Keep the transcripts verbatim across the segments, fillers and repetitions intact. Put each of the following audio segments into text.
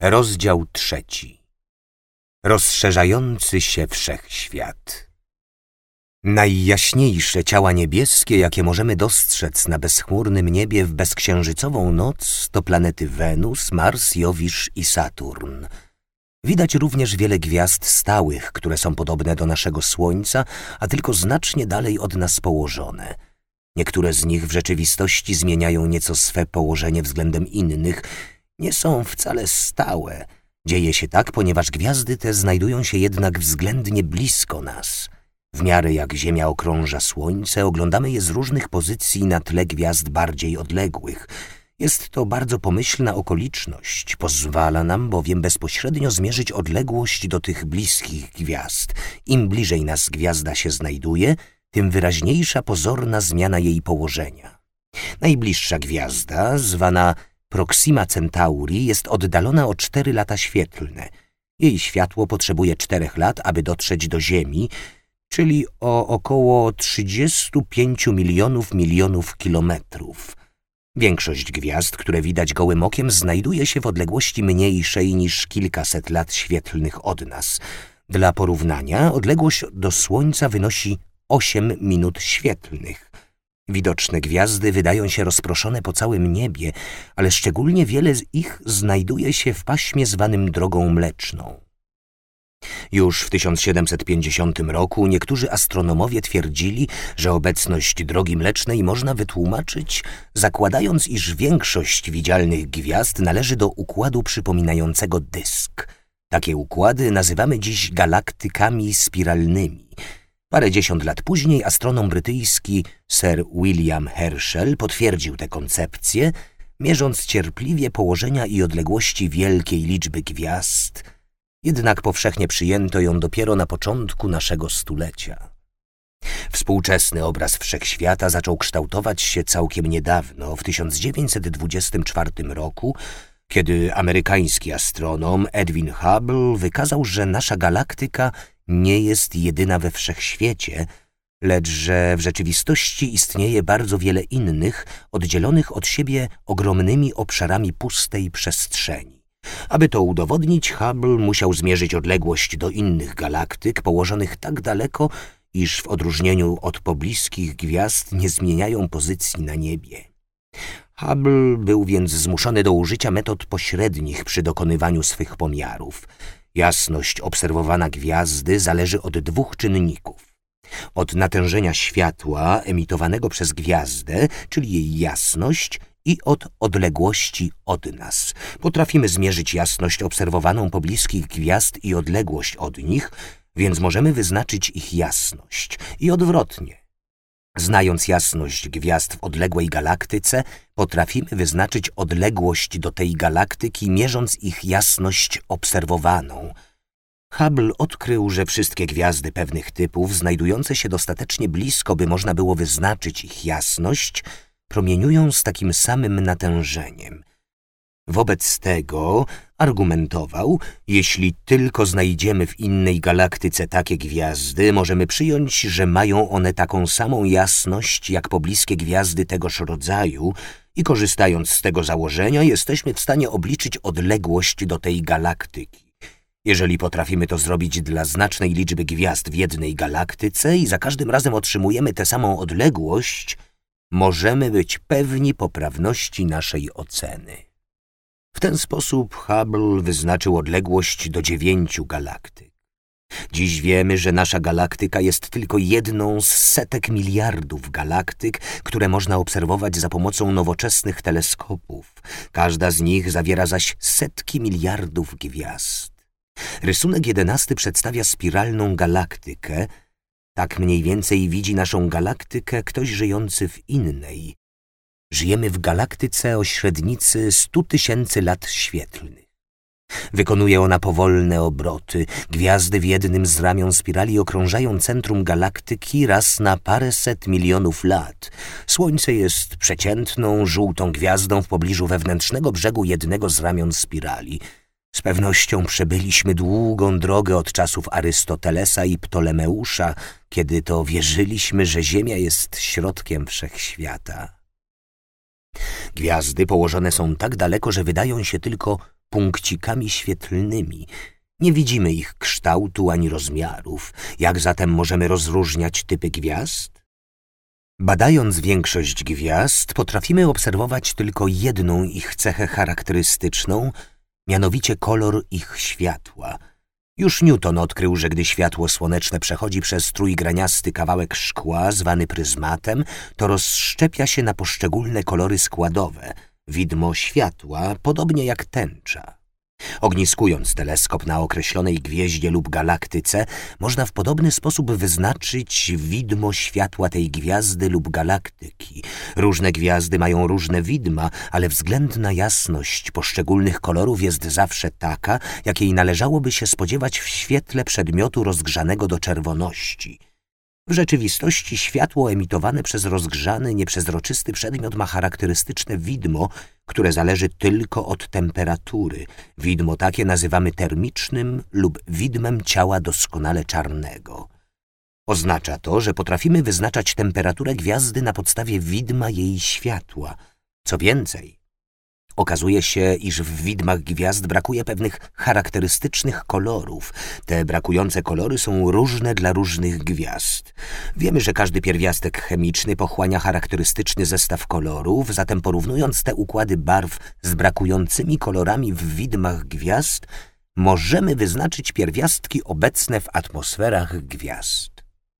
Rozdział trzeci. Rozszerzający się wszechświat. Najjaśniejsze ciała niebieskie, jakie możemy dostrzec na bezchmurnym niebie w bezksiężycową noc, to planety Wenus, Mars, Jowisz i Saturn. Widać również wiele gwiazd stałych, które są podobne do naszego Słońca, a tylko znacznie dalej od nas położone. Niektóre z nich w rzeczywistości zmieniają nieco swe położenie względem innych, nie są wcale stałe. Dzieje się tak, ponieważ gwiazdy te znajdują się jednak względnie blisko nas. W miarę jak Ziemia okrąża Słońce, oglądamy je z różnych pozycji na tle gwiazd bardziej odległych. Jest to bardzo pomyślna okoliczność, pozwala nam bowiem bezpośrednio zmierzyć odległość do tych bliskich gwiazd. Im bliżej nas gwiazda się znajduje, tym wyraźniejsza pozorna zmiana jej położenia. Najbliższa gwiazda, zwana Proxima Centauri, jest oddalona o cztery lata świetlne. Jej światło potrzebuje czterech lat, aby dotrzeć do Ziemi, czyli o około trzydziestu pięciu milionów milionów kilometrów. Większość gwiazd, które widać gołym okiem, znajduje się w odległości mniejszej niż kilkaset lat świetlnych od nas. Dla porównania odległość do Słońca wynosi osiem minut świetlnych. Widoczne gwiazdy wydają się rozproszone po całym niebie, ale szczególnie wiele z ich znajduje się w paśmie zwanym Drogą Mleczną. Już w tysiąc siedemset pięćdziesiątym roku niektórzy astronomowie twierdzili, że obecność Drogi Mlecznej można wytłumaczyć, zakładając, iż większość widzialnych gwiazd należy do układu przypominającego dysk. Takie układy nazywamy dziś galaktykami spiralnymi. Parędziesiąt lat później astronom brytyjski Sir William Herschel potwierdził tę koncepcję, mierząc cierpliwie położenia i odległości wielkiej liczby gwiazd. Jednak powszechnie przyjęto ją dopiero na początku naszego stulecia. Współczesny obraz wszechświata zaczął kształtować się całkiem niedawno, w tysiąc dziewięćset dwudziestym czwartym roku, kiedy amerykański astronom Edwin Hubble wykazał, że nasza galaktyka nie jest jedyna we wszechświecie, lecz że w rzeczywistości istnieje bardzo wiele innych, oddzielonych od siebie ogromnymi obszarami pustej przestrzeni. Aby to udowodnić, Hubble musiał zmierzyć odległość do innych galaktyk położonych tak daleko, iż w odróżnieniu od pobliskich gwiazd nie zmieniają pozycji na niebie. Hubble był więc zmuszony do użycia metod pośrednich przy dokonywaniu swych pomiarów. Jasność obserwowana gwiazdy zależy od dwóch czynników. Od natężenia światła emitowanego przez gwiazdę, czyli jej jasność, i od odległości od nas. Potrafimy zmierzyć jasność obserwowaną pobliskich gwiazd i odległość od nich, więc możemy wyznaczyć ich jasność. I odwrotnie. Znając jasność gwiazd w odległej galaktyce, potrafimy wyznaczyć odległość do tej galaktyki, mierząc ich jasność obserwowaną. Hubble odkrył, że wszystkie gwiazdy pewnych typów, znajdujące się dostatecznie blisko, by można było wyznaczyć ich jasność, promieniują z takim samym natężeniem. Wobec tego argumentował, jeśli tylko znajdziemy w innej galaktyce takie gwiazdy, możemy przyjąć, że mają one taką samą jasność jak pobliskie gwiazdy tegoż rodzaju i korzystając z tego założenia jesteśmy w stanie obliczyć odległość do tej galaktyki. Jeżeli potrafimy to zrobić dla znacznej liczby gwiazd w jednej galaktyce i za każdym razem otrzymujemy tę samą odległość, możemy być pewni poprawności naszej oceny. W ten sposób Hubble wyznaczył odległość do dziewięciu galaktyk. Dziś wiemy, że nasza galaktyka jest tylko jedną z setek miliardów galaktyk, które można obserwować za pomocą nowoczesnych teleskopów. Każda z nich zawiera zaś setki miliardów gwiazd. Rysunek jedenasty przedstawia spiralną galaktykę. Tak mniej więcej widzi naszą galaktykę ktoś żyjący w innej. Żyjemy w galaktyce o średnicy stu tysięcy lat świetlnych. Wykonuje ona powolne obroty. Gwiazdy w jednym z ramion spirali okrążają centrum galaktyki raz na paręset milionów lat. Słońce jest przeciętną, żółtą gwiazdą w pobliżu wewnętrznego brzegu jednego z ramion spirali. Z pewnością przebyliśmy długą drogę od czasów Arystotelesa i Ptolemeusza, kiedy to wierzyliśmy, że Ziemia jest środkiem wszechświata. Gwiazdy położone są tak daleko, że wydają się tylko punkcikami świetlnymi. Nie widzimy ich kształtu ani rozmiarów. Jak zatem możemy rozróżniać typy gwiazd? Badając większość gwiazd, potrafimy obserwować tylko jedną ich cechę charakterystyczną, mianowicie kolor ich światła. Już Newton odkrył, że gdy światło słoneczne przechodzi przez trójgraniasty kawałek szkła zwany pryzmatem, to rozszczepia się na poszczególne kolory składowe, widmo światła, podobnie jak tęcza. Ogniskując teleskop na określonej gwieździe lub galaktyce, można w podobny sposób wyznaczyć widmo światła tej gwiazdy lub galaktyki. Różne gwiazdy mają różne widma, ale względna jasność poszczególnych kolorów jest zawsze taka, jakiej należałoby się spodziewać w świetle przedmiotu rozgrzanego do czerwoności. W rzeczywistości światło emitowane przez rozgrzany, nieprzezroczysty przedmiot ma charakterystyczne widmo, które zależy tylko od temperatury. Widmo takie nazywamy termicznym lub widmem ciała doskonale czarnego. Oznacza to, że potrafimy wyznaczać temperaturę gwiazdy na podstawie widma jej światła. Co więcej, okazuje się, iż w widmach gwiazd brakuje pewnych charakterystycznych kolorów. Te brakujące kolory są różne dla różnych gwiazd. Wiemy, że każdy pierwiastek chemiczny pochłania charakterystyczny zestaw kolorów, zatem porównując te układy barw z brakującymi kolorami w widmach gwiazd, możemy wyznaczyć pierwiastki obecne w atmosferach gwiazd.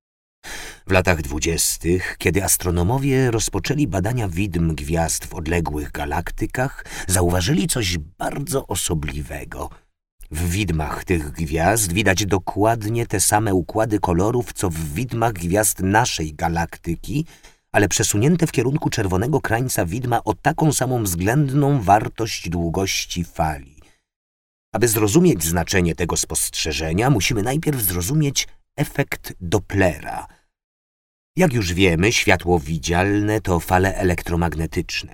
W latach dwudziestych, kiedy astronomowie rozpoczęli badania widm gwiazd w odległych galaktykach, zauważyli coś bardzo osobliwego. W widmach tych gwiazd widać dokładnie te same układy kolorów, co w widmach gwiazd naszej galaktyki, ale przesunięte w kierunku czerwonego krańca widma o taką samą względną wartość długości fali. Aby zrozumieć znaczenie tego spostrzeżenia, musimy najpierw zrozumieć efekt Dopplera. Jak już wiemy, światło widzialne to fale elektromagnetyczne.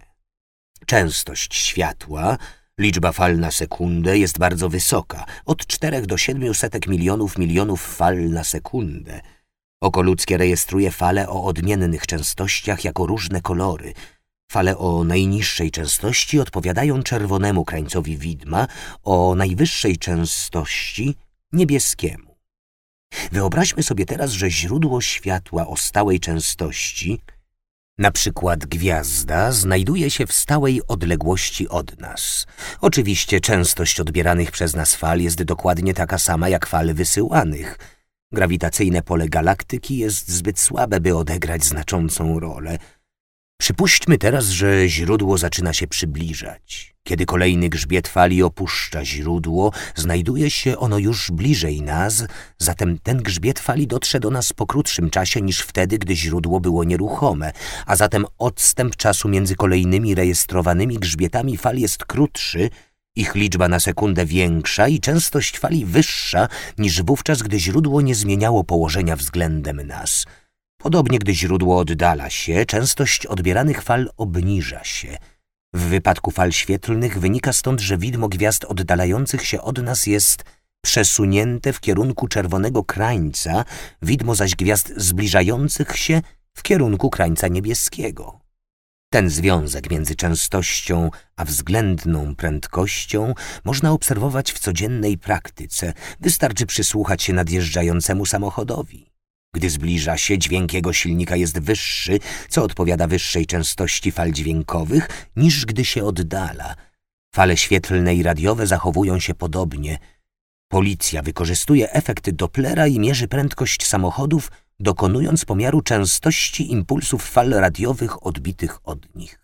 Częstość światła, liczba fal na sekundę, jest bardzo wysoka, od czterech do siedmiu setek milionów milionów fal na sekundę. Oko ludzkie rejestruje fale o odmiennych częstościach jako różne kolory. Fale o najniższej częstości odpowiadają czerwonemu krańcowi widma, o najwyższej częstości niebieskiemu. Wyobraźmy sobie teraz, że źródło światła o stałej częstości, na przykład gwiazda, znajduje się w stałej odległości od nas. Oczywiście częstość odbieranych przez nas fal jest dokładnie taka sama jak fal wysyłanych. Grawitacyjne pole galaktyki jest zbyt słabe, by odegrać znaczącą rolę. Przypuśćmy teraz, że źródło zaczyna się przybliżać. Kiedy kolejny grzbiet fali opuszcza źródło, znajduje się ono już bliżej nas, zatem ten grzbiet fali dotrze do nas po krótszym czasie niż wtedy, gdy źródło było nieruchome, a zatem odstęp czasu między kolejnymi rejestrowanymi grzbietami fal jest krótszy, ich liczba na sekundę większa i częstość fali wyższa niż wówczas, gdy źródło nie zmieniało położenia względem nas. Podobnie, gdy źródło oddala się, częstość odbieranych fal obniża się. W wypadku fal świetlnych wynika stąd, że widmo gwiazd oddalających się od nas jest przesunięte w kierunku czerwonego krańca, widmo zaś gwiazd zbliżających się w kierunku krańca niebieskiego. Ten związek między częstością a względną prędkością można obserwować w codziennej praktyce. Wystarczy przysłuchać się nadjeżdżającemu samochodowi. Gdy zbliża się, dźwięk jego silnika jest wyższy, co odpowiada wyższej częstości fal dźwiękowych, niż gdy się oddala. Fale świetlne i radiowe zachowują się podobnie. Policja wykorzystuje efekt Dopplera i mierzy prędkość samochodów, dokonując pomiaru częstości impulsów fal radiowych odbitych od nich.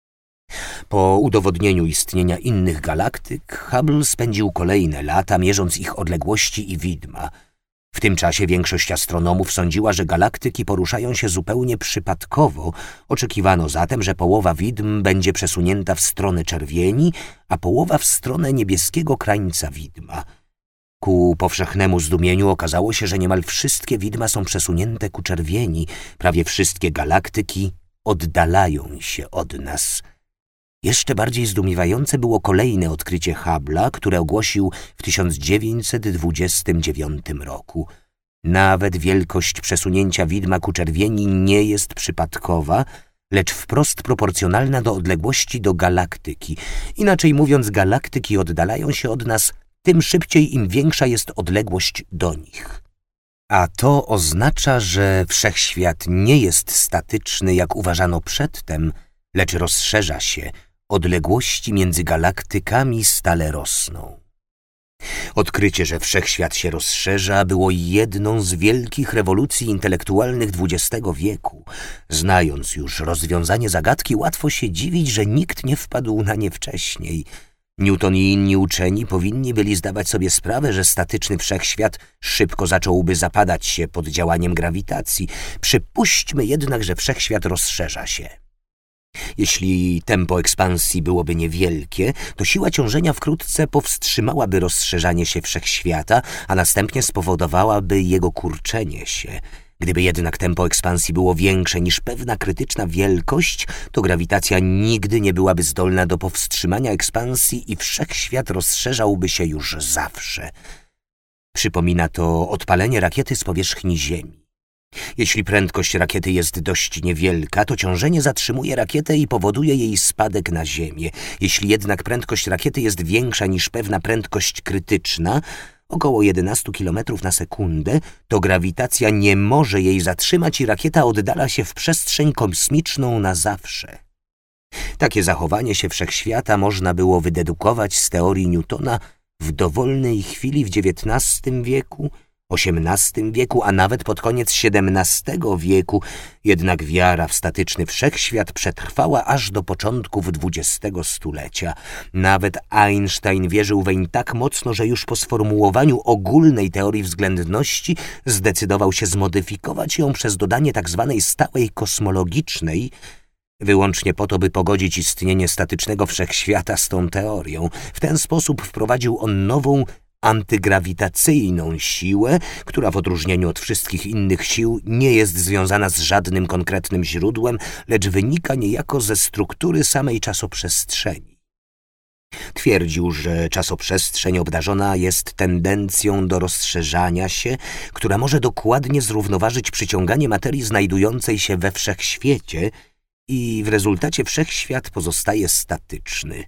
Po udowodnieniu istnienia innych galaktyk, Hubble spędził kolejne lata, mierząc ich odległości i widma. W tym czasie większość astronomów sądziła, że galaktyki poruszają się zupełnie przypadkowo. Oczekiwano zatem, że połowa widm będzie przesunięta w stronę czerwieni, a połowa w stronę niebieskiego krańca widma. Ku powszechnemu zdumieniu okazało się, że niemal wszystkie widma są przesunięte ku czerwieni. Prawie wszystkie galaktyki oddalają się od nas. Jeszcze bardziej zdumiewające było kolejne odkrycie Hubble'a, które ogłosił w tysiąc dziewięćset dwudziestym dziewiątym roku. Nawet wielkość przesunięcia widma ku czerwieni nie jest przypadkowa, lecz wprost proporcjonalna do odległości do galaktyki. Inaczej mówiąc, galaktyki oddalają się od nas, tym szybciej im większa jest odległość do nich. A to oznacza, że wszechświat nie jest statyczny, jak uważano przedtem, lecz rozszerza się. Odległości między galaktykami stale rosną. Odkrycie, że wszechświat się rozszerza, było jedną z wielkich rewolucji intelektualnych dwudziestego wieku. Znając już rozwiązanie zagadki, łatwo się dziwić, że nikt nie wpadł na nie wcześniej. Newton i inni uczeni powinni byli zdawać sobie sprawę, że statyczny wszechświat szybko zacząłby zapadać się pod działaniem grawitacji. Przypuśćmy jednak, że wszechświat rozszerza się. Jeśli tempo ekspansji byłoby niewielkie, to siła ciążenia wkrótce powstrzymałaby rozszerzanie się wszechświata, a następnie spowodowałaby jego kurczenie się. Gdyby jednak tempo ekspansji było większe niż pewna krytyczna wielkość, to grawitacja nigdy nie byłaby zdolna do powstrzymania ekspansji i wszechświat rozszerzałby się już zawsze. Przypomina to odpalenie rakiety z powierzchni Ziemi. Jeśli prędkość rakiety jest dość niewielka, to ciążenie zatrzymuje rakietę i powoduje jej spadek na Ziemię. Jeśli jednak prędkość rakiety jest większa niż pewna prędkość krytyczna, około jedenaście kilometrów na sekundę, to grawitacja nie może jej zatrzymać i rakieta oddala się w przestrzeń kosmiczną na zawsze. Takie zachowanie się wszechświata można było wydedukować z teorii Newtona w dowolnej chwili w dziewiętnastym wieku, osiemnastym wieku, a nawet pod koniec siedemnastego wieku, jednak wiara w statyczny wszechświat przetrwała aż do początków dwudziestego stulecia. Nawet Einstein wierzył weń tak mocno, że już po sformułowaniu ogólnej teorii względności zdecydował się zmodyfikować ją przez dodanie tzw. stałej kosmologicznej, wyłącznie po to, by pogodzić istnienie statycznego wszechświata z tą teorią. W ten sposób wprowadził on nową, antygrawitacyjną siłę, która w odróżnieniu od wszystkich innych sił nie jest związana z żadnym konkretnym źródłem, lecz wynika niejako ze struktury samej czasoprzestrzeni. Twierdził, że czasoprzestrzeń obdarzona jest tendencją do rozszerzania się, która może dokładnie zrównoważyć przyciąganie materii znajdującej się we wszechświecie i w rezultacie wszechświat pozostaje statyczny.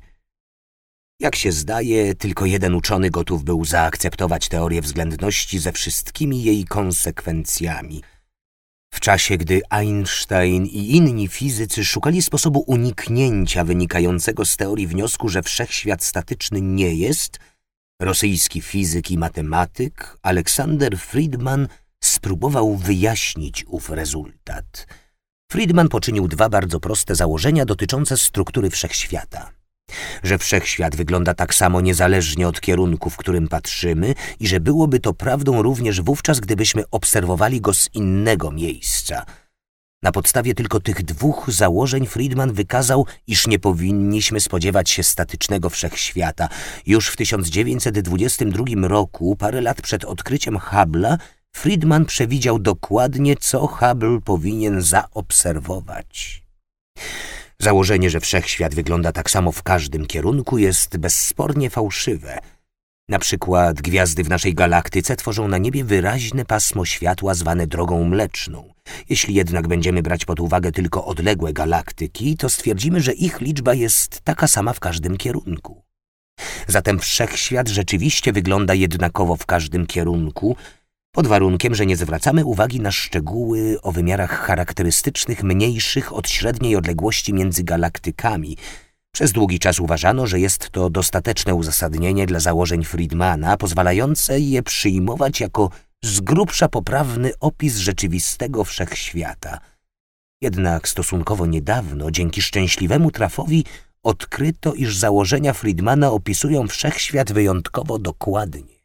Jak się zdaje, tylko jeden uczony gotów był zaakceptować teorię względności ze wszystkimi jej konsekwencjami. W czasie, gdy Einstein i inni fizycy szukali sposobu uniknięcia wynikającego z teorii wniosku, że wszechświat statyczny nie jest, rosyjski fizyk i matematyk Aleksander Friedman spróbował wyjaśnić ów rezultat. Friedman poczynił dwa bardzo proste założenia dotyczące struktury wszechświata. Że wszechświat wygląda tak samo niezależnie od kierunku, w którym patrzymy i że byłoby to prawdą również wówczas, gdybyśmy obserwowali go z innego miejsca. Na podstawie tylko tych dwóch założeń Friedman wykazał, iż nie powinniśmy spodziewać się statycznego wszechświata. Już w tysiąc dziewięćset dwudziestym drugim roku, parę lat przed odkryciem Hubble'a, Friedman przewidział dokładnie, co Hubble powinien zaobserwować. Założenie, że wszechświat wygląda tak samo w każdym kierunku, jest bezspornie fałszywe. Na przykład gwiazdy w naszej galaktyce tworzą na niebie wyraźne pasmo światła zwane drogą mleczną. Jeśli jednak będziemy brać pod uwagę tylko odległe galaktyki, to stwierdzimy, że ich liczba jest taka sama w każdym kierunku. Zatem wszechświat rzeczywiście wygląda jednakowo w każdym kierunku, pod warunkiem, że nie zwracamy uwagi na szczegóły o wymiarach charakterystycznych mniejszych od średniej odległości między galaktykami. Przez długi czas uważano, że jest to dostateczne uzasadnienie dla założeń Friedmana, pozwalające je przyjmować jako z grubsza poprawny opis rzeczywistego wszechświata. Jednak stosunkowo niedawno, dzięki szczęśliwemu trafowi, odkryto, iż założenia Friedmana opisują wszechświat wyjątkowo dokładnie.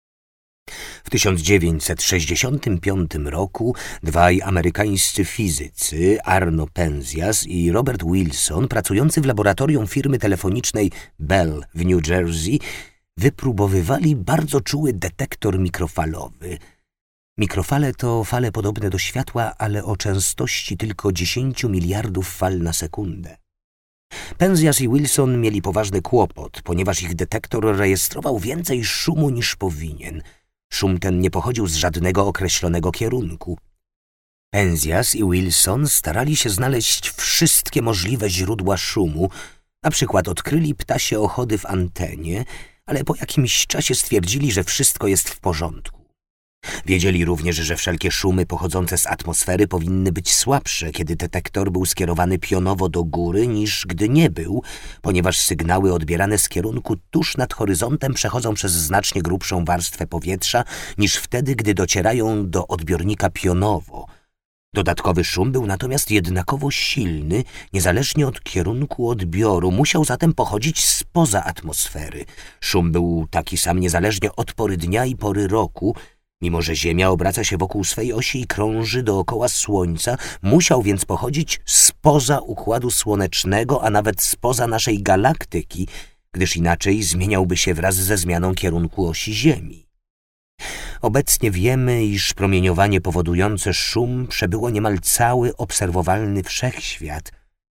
W tysiąc dziewięćset sześćdziesiątym piątym roku dwaj amerykańscy fizycy, Arno Penzias i Robert Wilson, pracujący w laboratorium firmy telefonicznej Bell w New Jersey, wypróbowywali bardzo czuły detektor mikrofalowy. Mikrofale to fale podobne do światła, ale o częstości tylko dziesięć miliardów fal na sekundę. Penzias i Wilson mieli poważny kłopot, ponieważ ich detektor rejestrował więcej szumu niż powinien. Szum ten nie pochodził z żadnego określonego kierunku. Penzias i Wilson starali się znaleźć wszystkie możliwe źródła szumu. Na przykład odkryli ptasie ochody w antenie, ale po jakimś czasie stwierdzili, że wszystko jest w porządku. Wiedzieli również, że wszelkie szumy pochodzące z atmosfery powinny być słabsze, kiedy detektor był skierowany pionowo do góry, niż gdy nie był, ponieważ sygnały odbierane z kierunku tuż nad horyzontem przechodzą przez znacznie grubszą warstwę powietrza niż wtedy, gdy docierają do odbiornika pionowo. Dodatkowy szum był natomiast jednakowo silny, niezależnie od kierunku odbioru, musiał zatem pochodzić spoza atmosfery. Szum był taki sam niezależnie od pory dnia i pory roku. Mimo że Ziemia obraca się wokół swej osi i krąży dookoła Słońca, musiał więc pochodzić spoza Układu Słonecznego, a nawet spoza naszej galaktyki, gdyż inaczej zmieniałby się wraz ze zmianą kierunku osi Ziemi. Obecnie wiemy, iż promieniowanie powodujące szum przebyło niemal cały obserwowalny wszechświat,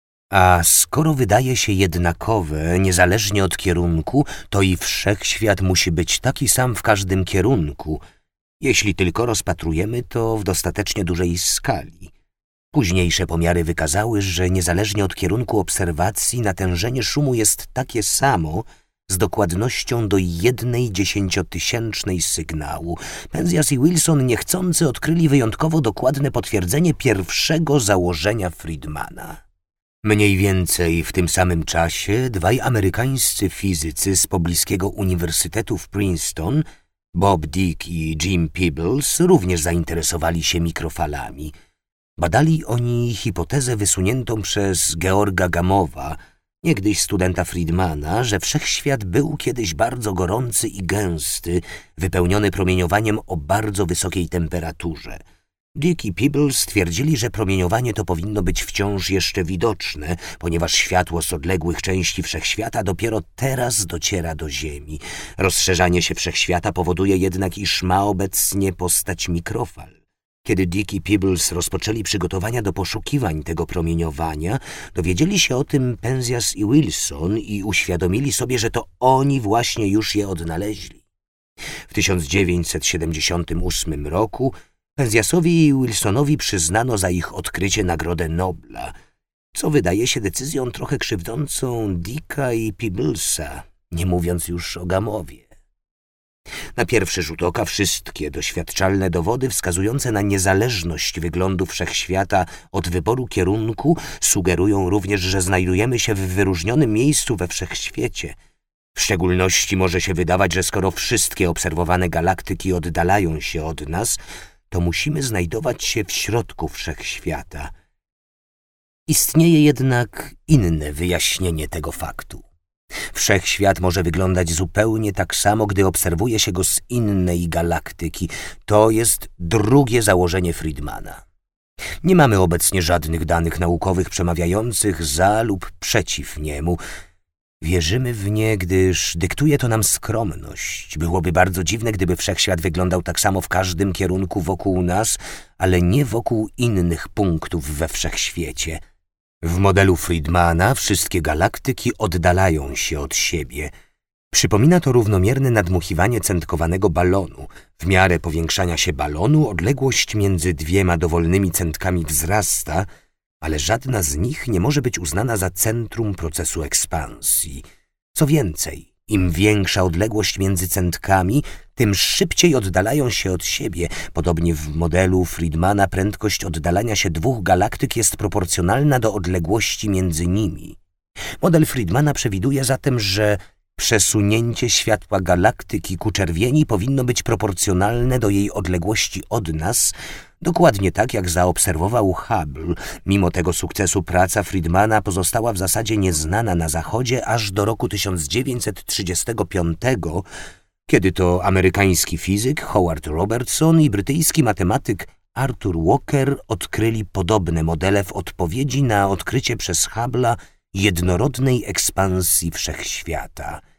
a skoro wydaje się jednakowe, niezależnie od kierunku, to i wszechświat musi być taki sam w każdym kierunku, jeśli tylko rozpatrujemy to w dostatecznie dużej skali. Późniejsze pomiary wykazały, że niezależnie od kierunku obserwacji natężenie szumu jest takie samo, z dokładnością do jednej dziesięciotysięcznej sygnału. Penzias i Wilson niechcący odkryli wyjątkowo dokładne potwierdzenie pierwszego założenia Friedmana. Mniej więcej w tym samym czasie dwaj amerykańscy fizycy z pobliskiego Uniwersytetu w Princeton, Bob Dick i Jim Peebles, również zainteresowali się mikrofalami. Badali oni hipotezę wysuniętą przez Georga Gamowa, niegdyś studenta Friedmana, że wszechświat był kiedyś bardzo gorący i gęsty, wypełniony promieniowaniem o bardzo wysokiej temperaturze. Dick i Peebles stwierdzili, że promieniowanie to powinno być wciąż jeszcze widoczne, ponieważ światło z odległych części wszechświata dopiero teraz dociera do Ziemi. Rozszerzanie się wszechświata powoduje jednak, iż ma obecnie postać mikrofal. Kiedy Dick i Peebles rozpoczęli przygotowania do poszukiwań tego promieniowania, dowiedzieli się o tym Penzias i Wilson i uświadomili sobie, że to oni właśnie już je odnaleźli. W tysiąc dziewięćset siedemdziesiątym ósmym roku Penziasowi i Wilsonowi przyznano za ich odkrycie Nagrodę Nobla, co wydaje się decyzją trochę krzywdzącą Dicka i Peeblesa, nie mówiąc już o Gamowie. Na pierwszy rzut oka wszystkie doświadczalne dowody wskazujące na niezależność wyglądu wszechświata od wyboru kierunku sugerują również, że znajdujemy się w wyróżnionym miejscu we wszechświecie. W szczególności może się wydawać, że skoro wszystkie obserwowane galaktyki oddalają się od nas, to musimy znajdować się w środku wszechświata. Istnieje jednak inne wyjaśnienie tego faktu. Wszechświat może wyglądać zupełnie tak samo, gdy obserwuje się go z innej galaktyki. To jest drugie założenie Friedmana. Nie mamy obecnie żadnych danych naukowych przemawiających za lub przeciw niemu. Wierzymy w nie, gdyż dyktuje to nam skromność. Byłoby bardzo dziwne, gdyby wszechświat wyglądał tak samo w każdym kierunku wokół nas, ale nie wokół innych punktów we wszechświecie. W modelu Friedmana wszystkie galaktyki oddalają się od siebie. Przypomina to równomierne nadmuchiwanie centkowanego balonu. W miarę powiększania się balonu odległość między dwiema dowolnymi centkami wzrasta, ale żadna z nich nie może być uznana za centrum procesu ekspansji. Co więcej, im większa odległość między centkami, tym szybciej oddalają się od siebie. Podobnie w modelu Friedmana prędkość oddalania się dwóch galaktyk jest proporcjonalna do odległości między nimi. Model Friedmana przewiduje zatem, że przesunięcie światła galaktyki ku czerwieni powinno być proporcjonalne do jej odległości od nas, dokładnie tak jak zaobserwował Hubble. Mimo tego sukcesu praca Friedmana pozostała w zasadzie nieznana na Zachodzie aż do roku tysiąc dziewięćset trzydziestego piątego, kiedy to amerykański fizyk Howard Robertson i brytyjski matematyk Arthur Walker odkryli podobne modele w odpowiedzi na odkrycie przez Hubble'a jednorodnej ekspansji wszechświata.